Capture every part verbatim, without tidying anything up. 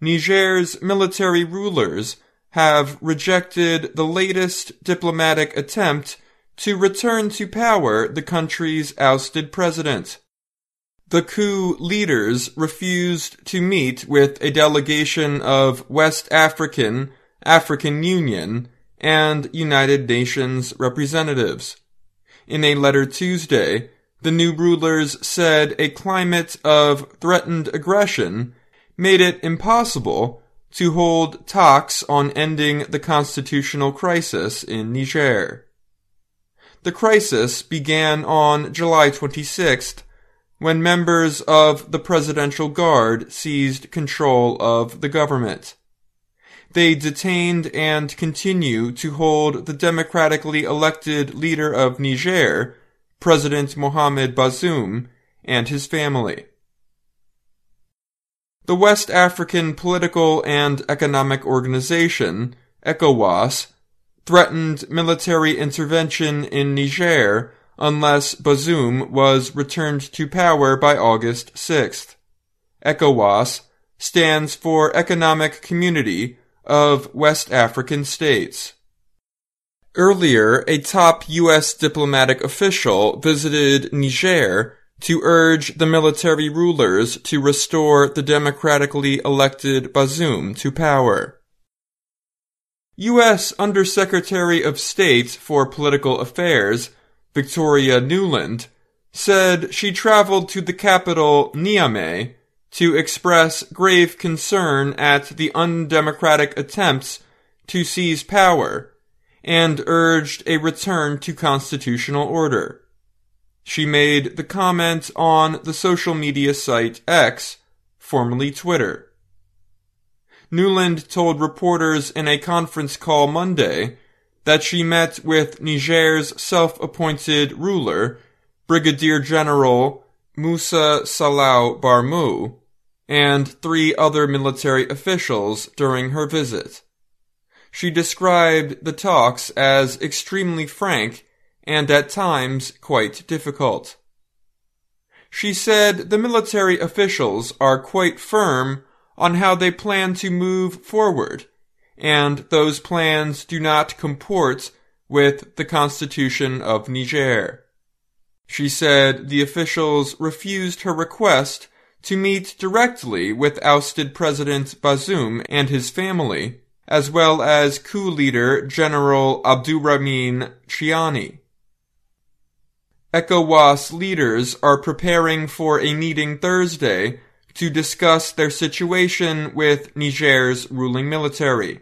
Niger's military rulers have rejected the latest diplomatic attempt to return to power the country's ousted president. The coup leaders refused to meet with a delegation of West African, African Union, and United Nations representatives. In a letter Tuesday, the new rulers said a climate of threatened aggression made it impossible to hold talks on ending the constitutional crisis in Niger. The crisis began on July twenty-sixth, when members of the Presidential Guard seized control of the government. They detained and continue to hold the democratically elected leader of Niger, President Mohamed Bazoum, and his family. The West African Political and Economic Organization, ECOWAS, threatened military intervention in Niger unless Bazoum was returned to power by August sixth. ECOWAS stands for Economic Community of West African States. Earlier, a top U S diplomatic official visited Niger to urge the military rulers to restore the democratically elected Bazoum to power. U S Undersecretary of State for Political Affairs, Victoria Nuland, said she traveled to the capital, Niamey, to express grave concern at the undemocratic attempts to seize power and urged a return to constitutional order. She made the comment on the social media site X, formerly Twitter. Nuland told reporters in a conference call Monday that she met with Niger's self-appointed ruler, Brigadier General Moussa Salau Barmou, and three other military officials during her visit. She described the talks as extremely frank and at times quite difficult. She said the military officials are quite firm on how they plan to move forward, and those plans do not comport with the Constitution of Niger. She said the officials refused her request to meet directly with ousted President Bazoum and his family, as well as coup leader General Abdourahamane Chiani. ECOWAS leaders are preparing for a meeting Thursday to discuss their situation with Niger's ruling military.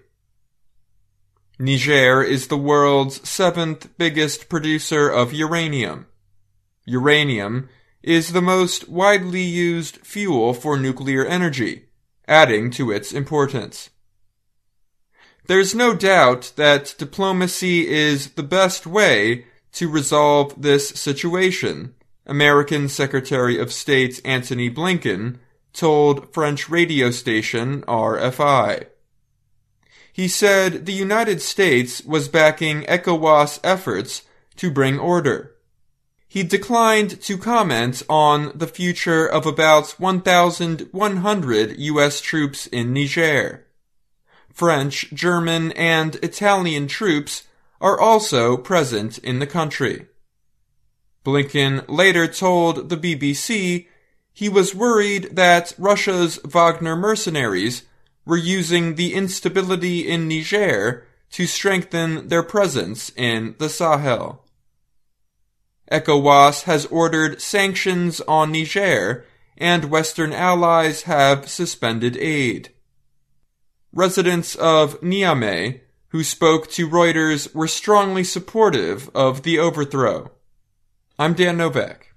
Niger is the world's seventh biggest producer of uranium. Uranium is the most widely used fuel for nuclear energy, adding to its importance. There's no doubt that diplomacy is the best way to resolve this situation, American Secretary of State Antony Blinken told French radio station R F I. He said the United States was backing ECOWAS efforts to bring order. He declined to comment on the future of about one thousand one hundred U S troops in Niger. French, German, and Italian troops are also present in the country. Blinken later told the B B C he was worried that Russia's Wagner mercenaries were using the instability in Niger to strengthen their presence in the Sahel. ECOWAS has ordered sanctions on Niger, and Western allies have suspended aid. Residents of Niamey, who spoke to Reuters, were strongly supportive of the overthrow. I'm Dan Novak.